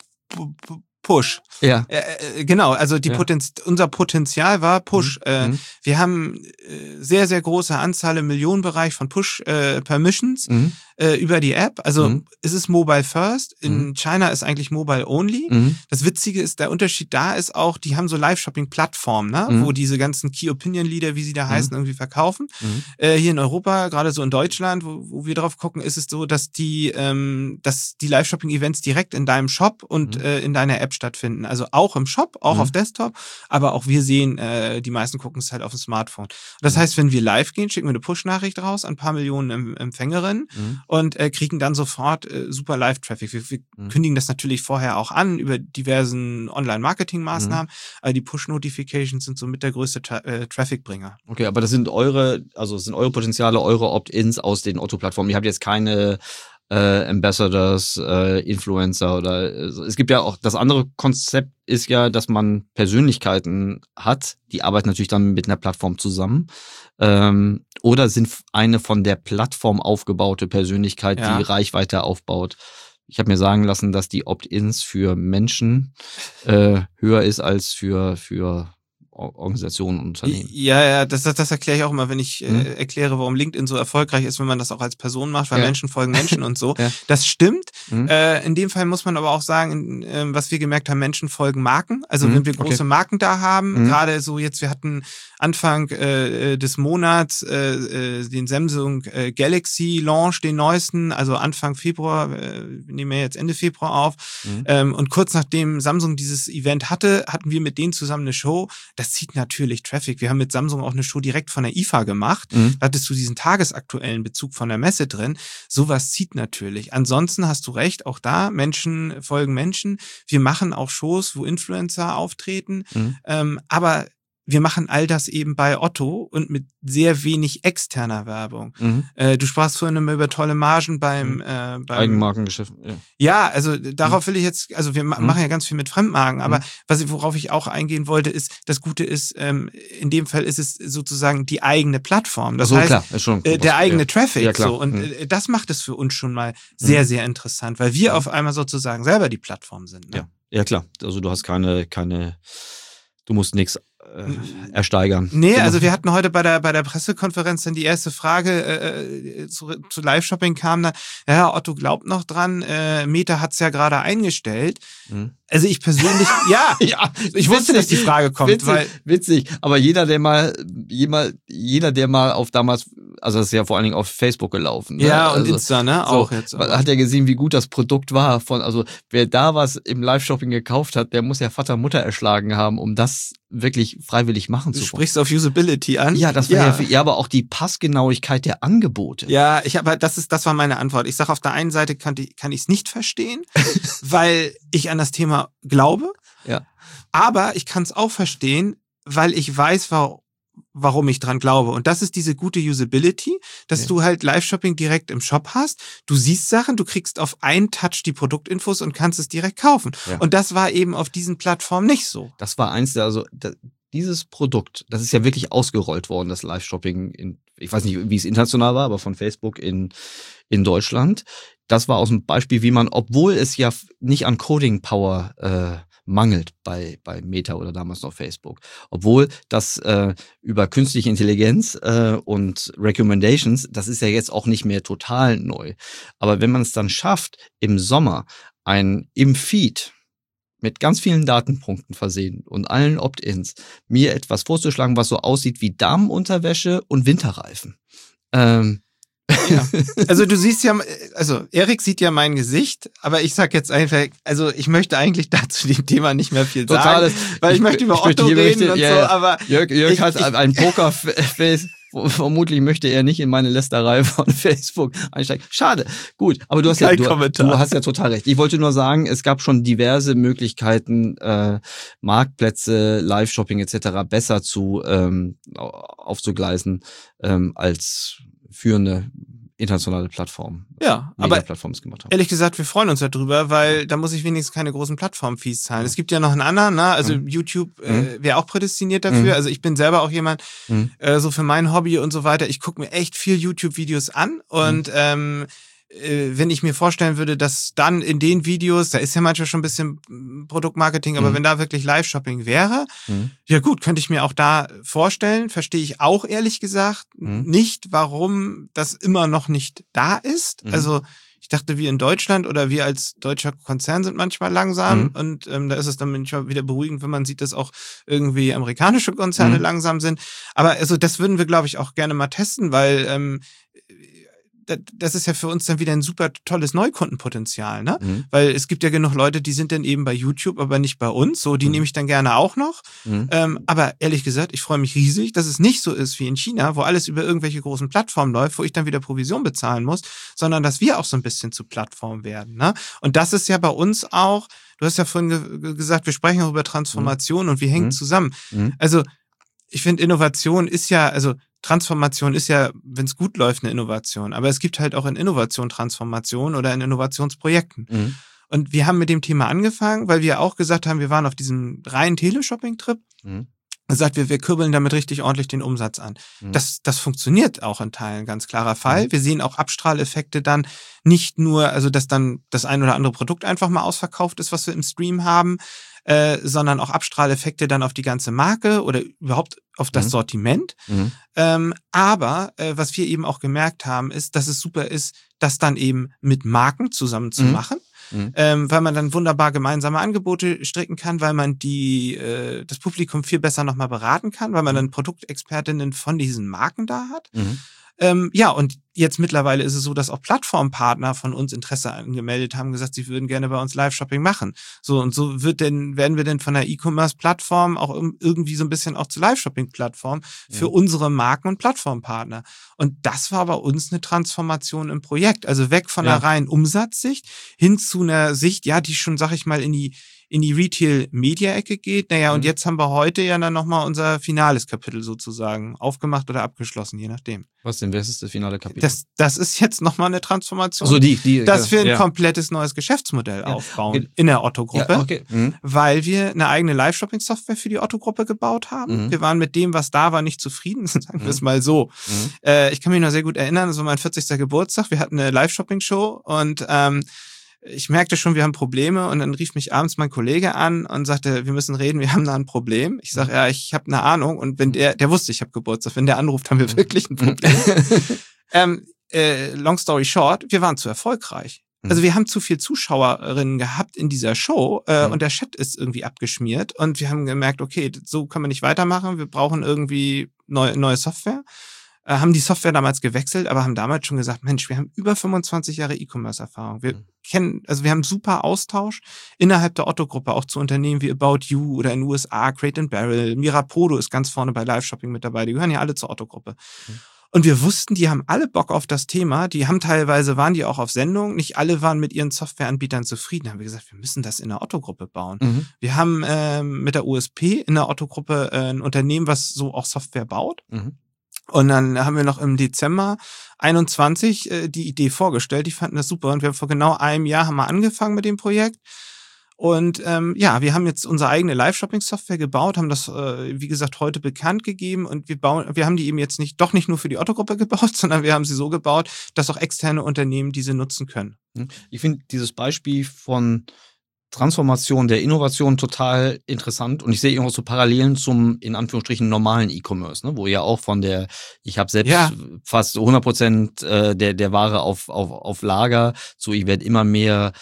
Push. Ja. Genau, also unser Potenzial war Push. Wir haben sehr, sehr große Anzahl im Millionenbereich von Push-Permissions. über die App. Also es ist Mobile First. In Mhm. China ist eigentlich Mobile Only. Mhm. Das Witzige ist, der Unterschied da ist auch, die haben so Live-Shopping-Plattformen, ne? Mhm. Wo diese ganzen Key-Opinion-Leader, wie sie da heißen, irgendwie verkaufen. Mhm. Hier in Europa, gerade so in Deutschland, wo wir drauf gucken, ist es so, dass die Live-Shopping-Events direkt in deinem Shop und in deiner App stattfinden. Also auch im Shop, auch auf Desktop, aber auch wir sehen, die meisten gucken es halt auf dem Smartphone. Das heißt, wenn wir live gehen, schicken wir eine Push-Nachricht raus an ein paar Millionen Empfängerinnen und kriegen dann sofort super Live-Traffic. Wir kündigen das natürlich vorher auch an über diversen Online-Marketing-Maßnahmen, aber die Push-Notifications sind somit der größte Traffic-Bringer. Okay, aber das sind eure Potenziale, eure Opt-ins aus den Otto-Plattformen. Ihr habt jetzt keine Ambassadors, Influencer oder es gibt ja auch, das andere Konzept ist ja, dass man Persönlichkeiten hat, die arbeiten natürlich dann mit einer Plattform zusammen oder sind eine von der Plattform aufgebaute Persönlichkeit, die Reichweite aufbaut. Ich habe mir sagen lassen, dass die Opt-ins für Menschen höher ist als für Organisationen und Unternehmen. Ja, das erkläre ich auch immer, wenn ich erkläre, warum LinkedIn so erfolgreich ist, wenn man das auch als Person macht, weil Menschen folgen Menschen und so. Ja. Das stimmt. In dem Fall muss man aber auch sagen, was wir gemerkt haben, Menschen folgen Marken. Also wenn wir große Marken da haben, gerade so jetzt, wir hatten Anfang des Monats den Samsung Galaxy Launch, den neuesten, also Anfang Februar, wir nehmen ja jetzt Ende Februar auf. Und kurz nachdem Samsung dieses Event hatte, hatten wir mit denen zusammen eine Show. Das zieht natürlich Traffic. Wir haben mit Samsung auch eine Show direkt von der IFA gemacht. Da hattest du diesen tagesaktuellen Bezug von der Messe drin. Sowas zieht natürlich. Ansonsten hast du recht, auch da, Menschen folgen Menschen. Wir machen auch Shows, wo Influencer auftreten. Aber wir machen all das eben bei Otto und mit sehr wenig externer Werbung. Du sprachst vorhin immer über tolle Margen beim Eigenmarkengeschäft. Ja, also darauf will ich jetzt, also wir machen ja ganz viel mit Fremdmarken, aber worauf ich auch eingehen wollte, ist, das Gute ist, in dem Fall ist es sozusagen die eigene Plattform. Das heißt, klar, ist schon der eigene Traffic. Ja, klar. So. Und das macht es für uns schon mal sehr, sehr interessant, weil wir auf einmal sozusagen selber die Plattform sind. Ne? Ja, klar. Also du hast du musst nichts ersteigern. Nee, also wir hatten heute bei der Pressekonferenz dann die erste Frage zu Live-Shopping kam dann, ja, Otto glaubt noch dran, Meta hat's ja gerade eingestellt. Also ich persönlich, ich wusste, dass die Frage kommt. Witzig, aber jeder, der mal auf damals, also das ist ja vor allen Dingen auf Facebook gelaufen. Ne? Ja, und also, Insta, ne? Auch jetzt. Aber. Hat ja gesehen, wie gut das Produkt war. Also wer da was im Live-Shopping gekauft hat, der muss ja Vater, Mutter erschlagen haben, um das wirklich freiwillig machen zu können. Du sprichst auf Usability an. Ja, das war ja aber auch die Passgenauigkeit der Angebote. Ja, das war meine Antwort. Ich sage, auf der einen Seite kann ich es nicht verstehen, weil ich an das Thema glaube. Ja. Aber ich kann es auch verstehen, weil ich weiß, warum ich dran glaube. Und das ist diese gute Usability, dass du halt Live-Shopping direkt im Shop hast. Du siehst Sachen, du kriegst auf einen Touch die Produktinfos und kannst es direkt kaufen. Ja. Und das war eben auf diesen Plattformen nicht so. Das war dieses Produkt, das ist ja wirklich ausgerollt worden, das Live-Shopping ich weiß nicht, wie es international war, aber von Facebook in Deutschland. Das war aus dem Beispiel, wie man, obwohl es ja nicht an Coding-Power mangelt bei Meta oder damals noch Facebook. Obwohl das über künstliche Intelligenz und Recommendations, das ist ja jetzt auch nicht mehr total neu. Aber wenn man es dann schafft, im Sommer im Feed mit ganz vielen Datenpunkten versehen und allen Opt-ins, mir etwas vorzuschlagen, was so aussieht wie Damenunterwäsche und Winterreifen. Ja. Also du siehst ja, also Erik sieht ja mein Gesicht, aber ich sag jetzt einfach, also ich möchte eigentlich dazu dem Thema nicht mehr viel sagen, weil ich möchte über Otto reden und so, aber Jörg hat ein Pokerface. Vermutlich möchte er nicht in meine Lästerei von Facebook einsteigen. Schade. Gut, aber du hast ja total recht. Ich wollte nur sagen, es gab schon diverse Möglichkeiten, Marktplätze, Live-Shopping etc. besser aufzugleisen als führende internationale Plattformen. Ja, aber Plattformen es gemacht haben. Ehrlich gesagt, wir freuen uns darüber, weil da muss ich wenigstens keine großen Plattform-Fees zahlen. Es gibt ja noch einen anderen, ne? Also YouTube wäre auch prädestiniert dafür. Also ich bin selber auch jemand, so für mein Hobby und so weiter, ich gucke mir echt viel YouTube-Videos an und wenn ich mir vorstellen würde, dass dann in den Videos, da ist ja manchmal schon ein bisschen Produktmarketing, aber wenn da wirklich Live-Shopping wäre, ja gut, könnte ich mir auch da vorstellen, verstehe ich auch ehrlich gesagt nicht, warum das immer noch nicht da ist. Also ich dachte, wir in Deutschland oder wir als deutscher Konzern sind manchmal langsam und da ist es dann manchmal wieder beruhigend, wenn man sieht, dass auch irgendwie amerikanische Konzerne langsam sind. Aber also das würden wir, glaube ich, auch gerne mal testen, weil das ist ja für uns dann wieder ein super tolles Neukundenpotenzial, ne? Weil es gibt ja genug Leute, die sind dann eben bei YouTube, aber nicht bei uns. So, die nehme ich dann gerne auch noch. Aber ehrlich gesagt, ich freue mich riesig, dass es nicht so ist wie in China, wo alles über irgendwelche großen Plattformen läuft, wo ich dann wieder Provision bezahlen muss, sondern dass wir auch so ein bisschen zu Plattform werden, ne? Und das ist ja bei uns auch, du hast ja vorhin gesagt, wir sprechen auch über Transformation und wir hängen zusammen. Also, ich finde, Innovation ist ja, also Transformation ist ja, wenn es gut läuft, eine Innovation. Aber es gibt halt auch in Innovation Transformation oder in Innovationsprojekten. Und wir haben mit dem Thema angefangen, weil wir auch gesagt haben, wir waren auf diesem reinen Teleshopping-Trip. Und sagt, wir kurbeln damit richtig ordentlich den Umsatz an. Das funktioniert auch in Teilen, ganz klarer Fall. Wir sehen auch Abstrahleffekte dann nicht nur, also dass dann das ein oder andere Produkt einfach mal ausverkauft ist, was wir im Stream haben, sondern auch Abstrahleffekte dann auf die ganze Marke oder überhaupt auf das Sortiment. Aber was wir eben auch gemerkt haben, ist, dass es super ist, das dann eben mit Marken zusammen zu machen. Weil man dann wunderbar gemeinsame Angebote stricken kann, weil man das Publikum viel besser nochmal beraten kann, weil man dann Produktexpertinnen von diesen Marken da hat. Ja, und jetzt mittlerweile ist es so, dass auch Plattformpartner von uns Interesse angemeldet haben, gesagt, sie würden gerne bei uns Live-Shopping machen. So, und so werden wir denn von der E-Commerce-Plattform auch irgendwie so ein bisschen auch zur Live-Shopping-Plattform für unsere Marken und Plattformpartner. Und das war bei uns eine Transformation im Projekt. Also weg von einer reinen Umsatzsicht hin zu einer Sicht, ja, die schon, sag ich mal, in die Retail-Media-Ecke geht. Naja, und jetzt haben wir heute ja dann nochmal unser finales Kapitel sozusagen aufgemacht oder abgeschlossen, je nachdem. Was denn? Wer ist das finale Kapitel? Das ist jetzt nochmal eine Transformation. Also dass wir ein komplettes neues Geschäftsmodell aufbauen in der Otto-Gruppe, weil wir eine eigene Live-Shopping-Software für die Otto-Gruppe gebaut haben. Wir waren mit dem, was da war, nicht zufrieden, sagen wir es mal so. Ich kann mich noch sehr gut erinnern, das war mein 40. Geburtstag, wir hatten eine Live-Shopping-Show und ich merkte schon, wir haben Probleme und dann rief mich abends mein Kollege an und sagte, wir müssen reden, wir haben da ein Problem. Ich sage, ja, ich habe eine Ahnung und wenn der wusste, ich habe Geburtstag, wenn der anruft, haben wir wirklich ein Problem. Long story short, wir waren zu erfolgreich. Also wir haben zu viel Zuschauerinnen gehabt in dieser Show und der Chat ist irgendwie abgeschmiert und wir haben gemerkt, okay, so können wir nicht weitermachen, wir brauchen irgendwie neue Software. Haben die Software damals gewechselt, aber haben damals schon gesagt, Mensch, wir haben über 25 Jahre E-Commerce-Erfahrung. Wir haben super Austausch innerhalb der Otto-Gruppe, auch zu Unternehmen wie About You oder in den USA, Crate & Barrel, Mirapodo ist ganz vorne bei Live-Shopping mit dabei, die gehören ja alle zur Otto-Gruppe. Und wir wussten, die haben alle Bock auf das Thema, waren die auch auf Sendung, nicht alle waren mit ihren Softwareanbietern zufrieden. Da haben wir gesagt, wir müssen das in der Otto-Gruppe bauen. Wir haben mit der USP in der Otto-Gruppe ein Unternehmen, was so auch Software baut. Und dann haben wir noch im Dezember 21 die Idee vorgestellt. Die fanden das super. Und wir haben vor genau einem Jahr haben wir angefangen mit dem Projekt. Und wir haben jetzt unsere eigene Live-Shopping-Software gebaut, haben das, wie gesagt, heute bekannt gegeben. Und wir haben die eben jetzt nicht nur für die Otto-Gruppe gebaut, sondern wir haben sie so gebaut, dass auch externe Unternehmen diese nutzen können. Ich finde dieses Beispiel von Transformation der Innovation total interessant und ich sehe auch so Parallelen zum, in Anführungsstrichen, normalen E-Commerce, ne? Wo ja auch ich habe selbst fast 100% der Ware auf Lager, so ich werde immer mehr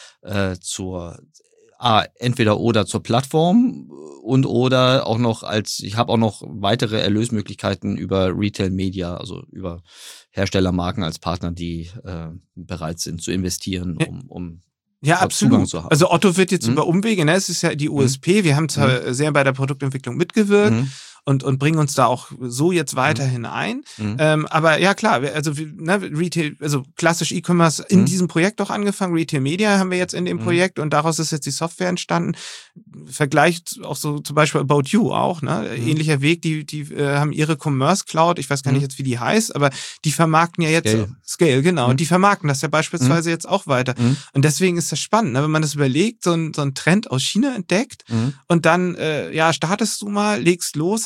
entweder oder zur Plattform und oder auch noch ich habe auch noch weitere Erlösmöglichkeiten über Retail Media, also über Herstellermarken als Partner, die bereit sind zu investieren, um absolut. Zugang zu haben. Also Otto wird jetzt über Umwege, ne? Es ist ja die USP, wir haben zwar sehr bei der Produktentwicklung mitgewirkt und bringen uns da auch so jetzt weiterhin ein. Aber ja klar, also Retail, also klassisch E-Commerce in diesem Projekt auch angefangen, Retail Media haben wir jetzt in dem Projekt und daraus ist jetzt die Software entstanden. Vergleich auch so zum Beispiel About You auch, ne? Ähnlicher Weg, die haben ihre Commerce Cloud, ich weiß gar nicht jetzt, wie die heißt, aber die vermarkten ja jetzt Scale, genau. Die vermarkten das ja beispielsweise jetzt auch weiter. Und deswegen ist das spannend, ne? Wenn man das überlegt, so ein Trend aus China entdeckt und dann startest du mal, legst los,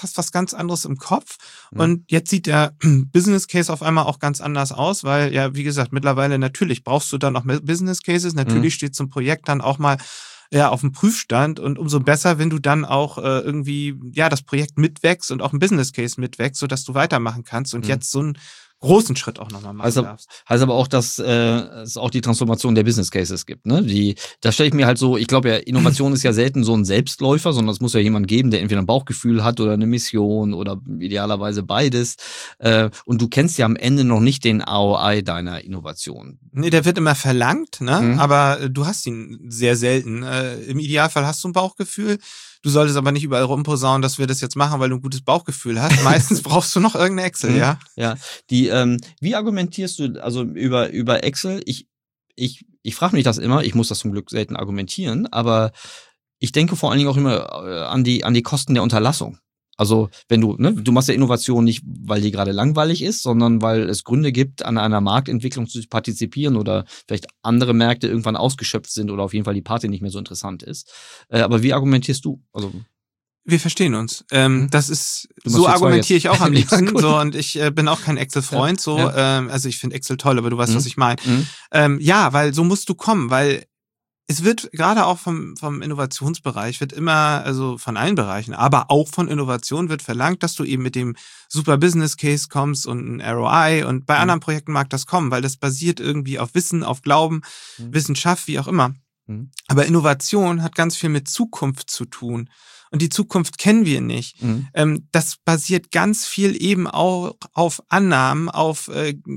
hast was ganz anderes im Kopf und jetzt sieht der Business Case auf einmal auch ganz anders aus, weil ja, wie gesagt, mittlerweile natürlich brauchst du dann noch Business Cases, natürlich steht so ein Projekt dann auch mal auf dem Prüfstand und umso besser, wenn du dann auch irgendwie das Projekt mitwächst und auch ein Business Case mitwächst, sodass du weitermachen kannst und jetzt so einen großen Schritt auch nochmal machen darfst. Heißt aber auch, dass es auch die Transformation der Business Cases gibt. Ne? Da stelle ich mir halt so, ich glaube ja, Innovation ist ja selten so ein Selbstläufer, sondern es muss ja jemand geben, der entweder ein Bauchgefühl hat oder eine Mission oder idealerweise beides. Und du kennst ja am Ende noch nicht den ROI deiner Innovation. Nee, der wird immer verlangt, ne? Aber du hast ihn sehr selten. Im Idealfall hast du ein Bauchgefühl. Du solltest aber nicht überall rumposaunen, dass wir das jetzt machen, weil du ein gutes Bauchgefühl hast. Meistens brauchst du noch irgendeine Excel, ja? Ja. Wie argumentierst du, also über Excel? Ich frage mich das immer, ich muss das zum Glück selten argumentieren, aber ich denke vor allen Dingen auch immer an die Kosten der Unterlassung. Also wenn du machst ja Innovation nicht, weil die gerade langweilig ist, sondern weil es Gründe gibt, an einer Marktentwicklung zu partizipieren oder vielleicht andere Märkte irgendwann ausgeschöpft sind oder auf jeden Fall die Party nicht mehr so interessant ist. Aber wie argumentierst du? Also wir verstehen uns. Das ist, so argumentiere ich auch am liebsten. So, und ich bin auch kein Excel-Freund. Also ich finde Excel toll, aber du weißt, was ich meine. Weil so musst du kommen, weil es wird gerade auch vom Innovationsbereich wird immer, also von allen Bereichen, aber auch von Innovation wird verlangt, dass du eben mit dem super Business Case kommst und ein ROI und bei anderen Projekten mag das kommen, weil das basiert irgendwie auf Wissen, auf Glauben, Wissenschaft, wie auch immer. Aber Innovation hat ganz viel mit Zukunft zu tun. Und die Zukunft kennen wir nicht. Das basiert ganz viel eben auch auf Annahmen, auch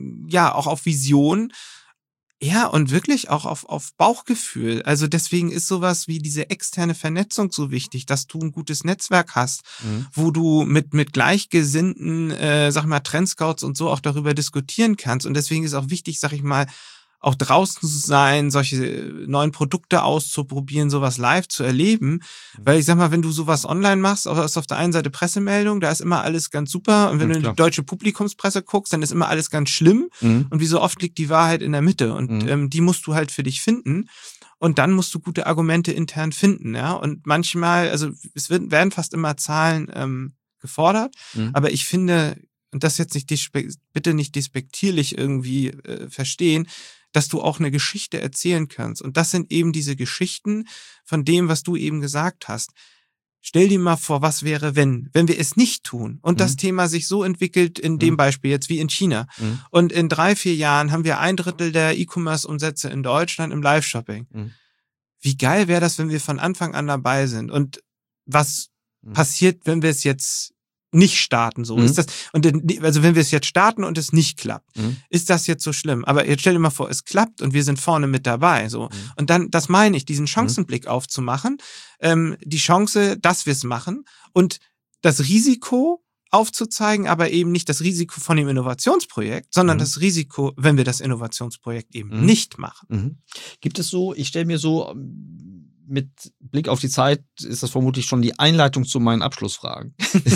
auf Visionen. Ja, und wirklich auch auf Bauchgefühl. Also deswegen ist sowas wie diese externe Vernetzung so wichtig, dass du ein gutes Netzwerk hast, wo du mit Gleichgesinnten, Trendscouts und so auch darüber diskutieren kannst. Und deswegen ist auch wichtig, auch draußen zu sein, solche neuen Produkte auszuprobieren, sowas live zu erleben. Weil ich sag mal, wenn du sowas online machst, ist auf der einen Seite Pressemeldung, da ist immer alles ganz super. Und wenn du in die deutsche Publikumspresse guckst, dann ist immer alles ganz schlimm. Und wie so oft liegt die Wahrheit in der Mitte. Und die musst du halt für dich finden. Und dann musst du gute Argumente intern finden. Ja. Und manchmal, also werden fast immer Zahlen gefordert. Aber ich finde, und das jetzt bitte nicht despektierlich irgendwie verstehen, dass du auch eine Geschichte erzählen kannst. Und das sind eben diese Geschichten von dem, was du eben gesagt hast. Stell dir mal vor, was wäre, wenn wir es nicht tun und das Thema sich so entwickelt, in dem Beispiel jetzt wie in China. Und in 3-4 Jahren haben wir 1/3 der E-Commerce-Umsätze in Deutschland im Live-Shopping. Wie geil wäre das, wenn wir von Anfang an dabei sind? Und was passiert, wenn wir es jetzt nicht starten, so ist das. Und also wenn wir es jetzt starten und es nicht klappt, ist das jetzt so schlimm? Aber jetzt stell dir mal vor, es klappt und wir sind vorne mit dabei, so. Und dann, das meine ich, diesen Chancenblick aufzumachen, die Chance, dass wir es machen und das Risiko aufzuzeigen, aber eben nicht das Risiko von dem Innovationsprojekt, sondern das Risiko, wenn wir das Innovationsprojekt eben nicht machen. Gibt es so, ich stelle mir so, mit Blick auf die Zeit ist das vermutlich schon die Einleitung zu meinen Abschlussfragen.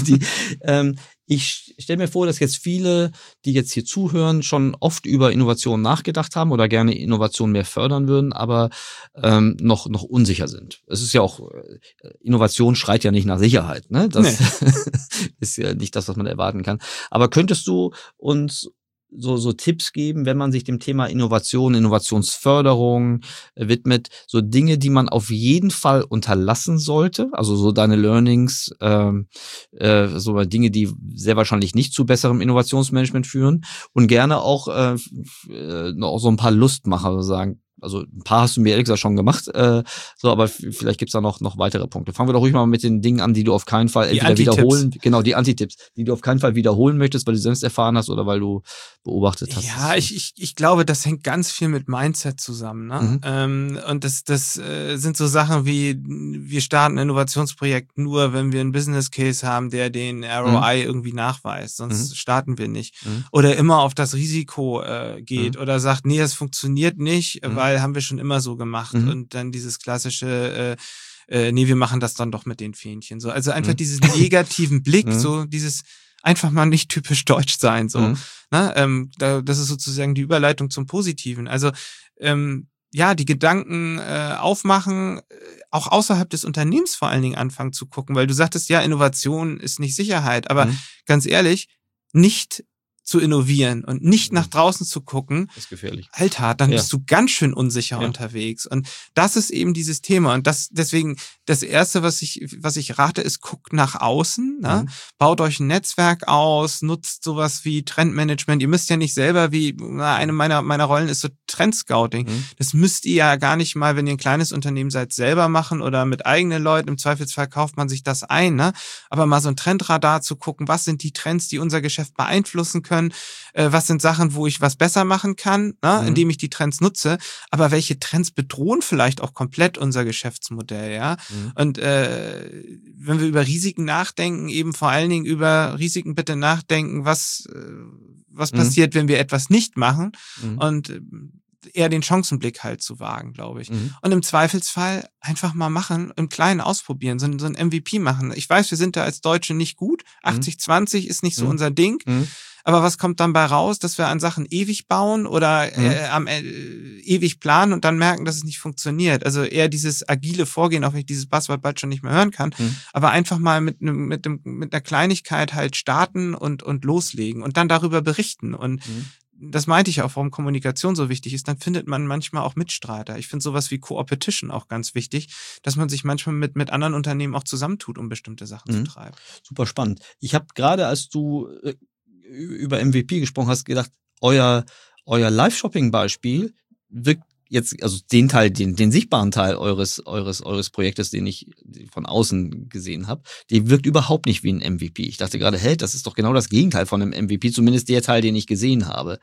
Ich stelle mir vor, dass jetzt viele, die jetzt hier zuhören, schon oft über Innovation nachgedacht haben oder gerne Innovation mehr fördern würden, aber noch unsicher sind. Es ist ja auch, Innovation schreit ja nicht nach Sicherheit, ne? Das ist ja nicht das, was man erwarten kann. Aber könntest du uns so Tipps geben, wenn man sich dem Thema Innovation, Innovationsförderung widmet, so Dinge, die man auf jeden Fall unterlassen sollte, also so deine Learnings, so Dinge, die sehr wahrscheinlich nicht zu besserem Innovationsmanagement führen und gerne auch noch so ein paar Lustmacher sagen. Also ein paar hast du mir ehrlich gesagt schon gemacht, aber vielleicht gibt's da noch weitere Punkte. Fangen wir doch ruhig mal mit den Dingen an, die du auf keinen Fall entweder wiederholen, genau, die Antitipps, die du auf keinen Fall wiederholen möchtest, weil du selbst erfahren hast oder weil du beobachtet hast. Ja, ich glaube, das hängt ganz viel mit Mindset zusammen, ne? Und das sind so Sachen wie, wir starten ein Innovationsprojekt nur, wenn wir einen Business Case haben, der den ROI irgendwie nachweist, sonst starten wir nicht. Oder immer auf das Risiko geht oder sagt, nee, das funktioniert nicht, weil haben wir schon immer so gemacht. Und dann dieses klassische, nee, wir machen das dann doch mit den Fähnchen. So, also einfach diesen negativen Blick, so dieses einfach mal nicht typisch deutsch sein. So, ne? Das ist sozusagen die Überleitung zum Positiven. Also die Gedanken aufmachen, auch außerhalb des Unternehmens vor allen Dingen anfangen zu gucken, weil du sagtest, ja, Innovation ist nicht Sicherheit, aber ganz ehrlich, nicht zu innovieren und nicht nach draußen zu gucken, Das ist gefährlich. Alter, dann bist du ganz schön unsicher unterwegs. Und das ist eben dieses Thema. Und deswegen, das Erste, was ich rate, ist, guckt nach außen, ne? Baut euch ein Netzwerk aus, nutzt sowas wie Trendmanagement. Ihr müsst ja nicht selber eine meiner Rollen ist so Trendscouting. Das müsst ihr ja gar nicht mal, wenn ihr ein kleines Unternehmen seid, selber machen oder mit eigenen Leuten. Im Zweifelsfall kauft man sich das ein, ne? Aber mal so ein Trendradar zu gucken, was sind die Trends, die unser Geschäft beeinflussen können? Was sind Sachen, wo ich was besser machen kann, ne, indem ich die Trends nutze, aber welche Trends bedrohen vielleicht auch komplett unser Geschäftsmodell, ja? Und wenn wir über Risiken nachdenken, eben vor allen Dingen über Risiken bitte nachdenken, was passiert, wenn wir etwas nicht machen und eher den Chancenblick halt zu wagen, glaube ich. Und im Zweifelsfall einfach mal machen, im Kleinen ausprobieren, so ein MVP machen. Ich weiß, wir sind da als Deutsche nicht gut. 80-20 ist nicht so unser Ding. Aber was kommt dann bei raus, dass wir an Sachen ewig bauen oder ewig planen und dann merken, dass es nicht funktioniert? Also eher dieses agile Vorgehen, auch wenn ich dieses Buzzword bald schon nicht mehr hören kann, aber einfach mal mit einer Kleinigkeit halt starten und loslegen und dann darüber berichten. Und das meinte ich auch, warum Kommunikation so wichtig ist. Dann findet man manchmal auch Mitstreiter. Ich finde sowas wie Co-Opetition auch ganz wichtig, dass man sich manchmal mit anderen Unternehmen auch zusammentut, um bestimmte Sachen zu treiben. Super spannend. Ich habe gerade, als du über MVP gesprochen hast, gedacht, euer Live-Shopping-Beispiel wirkt jetzt, also den Teil, den sichtbaren Teil eures Projektes, den ich von außen gesehen habe, der wirkt überhaupt nicht wie ein MVP. Ich dachte gerade, hey, das ist doch genau das Gegenteil von einem MVP, zumindest der Teil, den ich gesehen habe.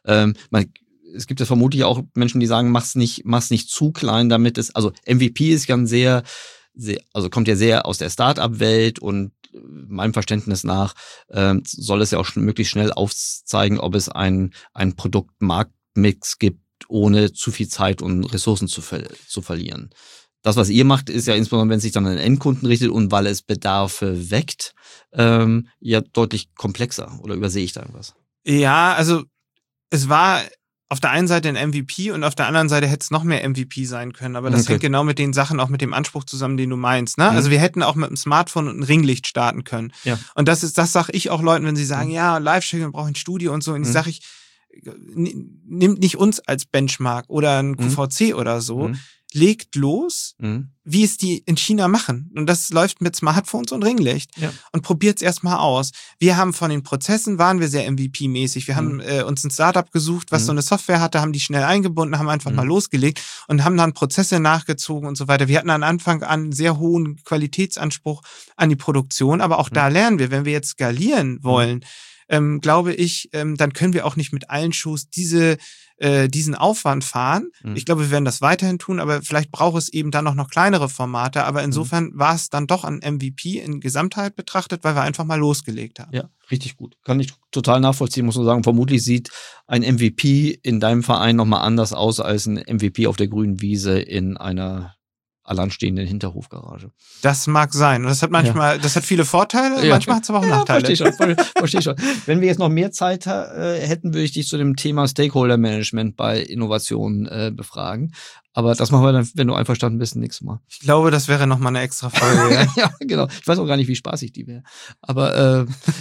Es gibt ja vermutlich auch Menschen, die sagen, mach's nicht zu klein, damit es, also MVP ist ganz sehr, also kommt ja sehr aus der Start-up-Welt und meinem Verständnis nach soll es ja auch möglichst schnell aufzeigen, ob es ein Produkt-Markt-Mix gibt, ohne zu viel Zeit und Ressourcen zu verlieren. Das, was ihr macht, ist ja insbesondere, wenn es sich dann an den Endkunden richtet und weil es Bedarfe weckt, ja deutlich komplexer. Oder übersehe ich da irgendwas? Ja, also es war auf der einen Seite ein MVP und auf der anderen Seite hätte es noch mehr MVP sein können. Aber das hängt genau mit den Sachen, auch mit dem Anspruch zusammen, den du meinst. Ne? Also wir hätten auch mit dem Smartphone und einem Ringlicht starten können. Ja. Und das sage ich auch Leuten, wenn sie sagen, ja, Live-Sharing, wir brauchen ein Studio und so. Und sage ich, nimmt nicht uns als Benchmark oder ein QVC oder so. Legt los, wie es die in China machen. Und das läuft mit Smartphones und Ringlicht. Ja. Und probiert es erstmal aus. Wir haben von den Prozessen, waren wir sehr MVP-mäßig. Wir haben uns ein Startup gesucht, was so eine Software hatte, haben die schnell eingebunden, haben einfach mal losgelegt und haben dann Prozesse nachgezogen und so weiter. Wir hatten an Anfang an einen sehr hohen Qualitätsanspruch an die Produktion, aber auch da lernen wir, wenn wir jetzt skalieren wollen, glaube ich, dann können wir auch nicht mit allen Shows diesen Aufwand fahren. Ich glaube, wir werden das weiterhin tun, aber vielleicht braucht es eben dann noch kleinere Formate. Aber insofern war es dann doch ein MVP in Gesamtheit betrachtet, weil wir einfach mal losgelegt haben. Ja, richtig gut. Kann ich total nachvollziehen, muss man sagen. Vermutlich sieht ein MVP in deinem Verein nochmal anders aus als ein MVP auf der grünen Wiese in einer alleinstehenden Hinterhofgarage. Das mag sein. Und das hat manchmal, das hat viele Vorteile, manchmal hat es aber auch Nachteile. Verstehe schon. Wenn wir jetzt noch mehr Zeit hätten, würde ich dich zu dem Thema Stakeholder-Management bei Innovationen befragen. Aber das machen wir dann, wenn du einverstanden bist, nächstes Mal. Ich glaube, das wäre nochmal eine extra Folge. Ja. Ja, genau. Ich weiß auch gar nicht, wie spaßig die wäre. Aber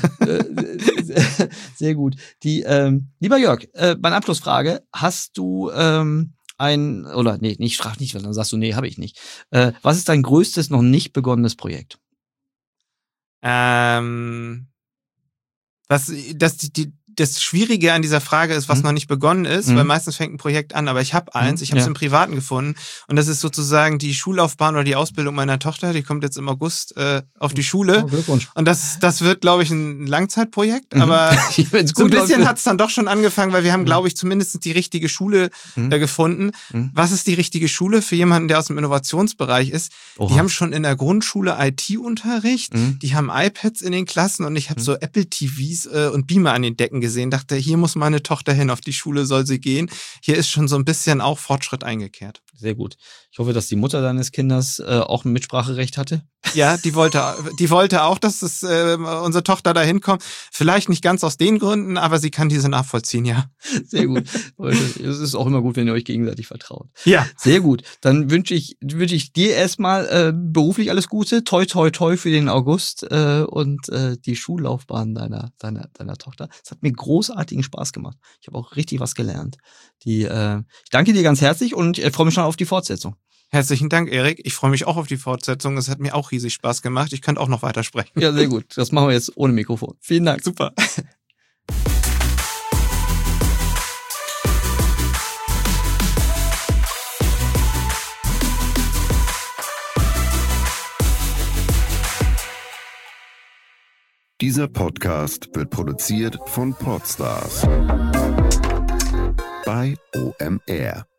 sehr gut. Lieber Jörg, meine Abschlussfrage. Hast du ich frage nicht, weil dann sagst du, nee, habe ich nicht. Was ist dein größtes, noch nicht begonnenes Projekt? Das Schwierige an dieser Frage ist, was noch nicht begonnen ist, weil meistens fängt ein Projekt an, aber ich habe eins, ich habe es im Privaten gefunden und das ist sozusagen die Schullaufbahn oder die Ausbildung meiner Tochter, die kommt jetzt im August auf die Schule. Oh, Glückwunsch. Und das wird, glaube ich, ein Langzeitprojekt, aber so ein bisschen hat es dann doch schon angefangen, weil wir haben, glaube ich, zumindest die richtige Schule gefunden. Was ist die richtige Schule für jemanden, der aus dem Innovationsbereich ist? Oha. Die haben schon in der Grundschule IT-Unterricht, die haben iPads in den Klassen und ich habe so Apple TVs und Beamer an den Decken gesehen, dachte, hier muss meine Tochter hin, auf die Schule soll sie gehen. Hier ist schon so ein bisschen auch Fortschritt eingekehrt. Sehr gut. Ich hoffe, dass die Mutter deines Kindes auch ein Mitspracherecht hatte. Ja, die wollte auch, dass unsere Tochter da hinkommt. Vielleicht nicht ganz aus den Gründen, aber sie kann diese nachvollziehen, ja. Sehr gut. Es ist auch immer gut, wenn ihr euch gegenseitig vertraut. Ja. Sehr gut. Dann wünsche ich dir erstmal beruflich alles Gute. Toi, toi, toi für den August und die Schullaufbahn deiner Tochter. Es hat mir großartigen Spaß gemacht. Ich habe auch richtig was gelernt. Ich danke dir ganz herzlich und freue mich schon auf die Fortsetzung. Herzlichen Dank, Erik. Ich freue mich auch auf die Fortsetzung. Es hat mir auch riesig Spaß gemacht. Ich könnte auch noch weitersprechen. Ja, sehr gut. Das machen wir jetzt ohne Mikrofon. Vielen Dank. Super. Dieser Podcast wird produziert von Podstars bei OMR.